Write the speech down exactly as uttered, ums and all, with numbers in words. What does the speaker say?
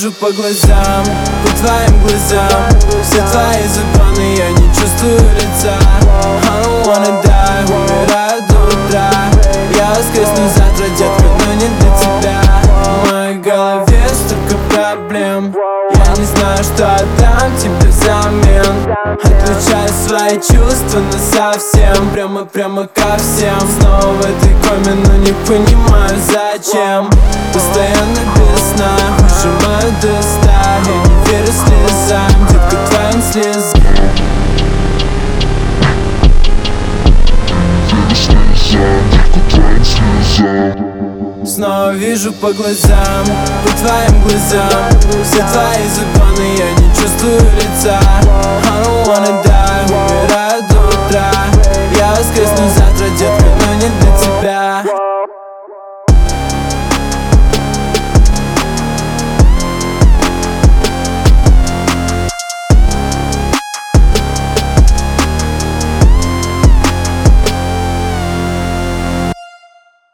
вижу по глазам, по твоим глазам. Все твои законы, я не чувствую лица. I don't wanna die, умираю до утра. Я воскресну завтра, детка, но не для тебя. В моей голове столько проблем. Я не знаю, что отдам тебе взамен. Отключаю свои чувства насовсем. Прямо, прямо ко всем. Снова в этой коме, но не понимаю зачем. Постоянно без сна, выжимаю до ста. Я не верю слезам, детка, твоим слезам. Снова вижу по глазам, по твоим глазам. Все твои законы, я не чувствую лица. I don't wanna die.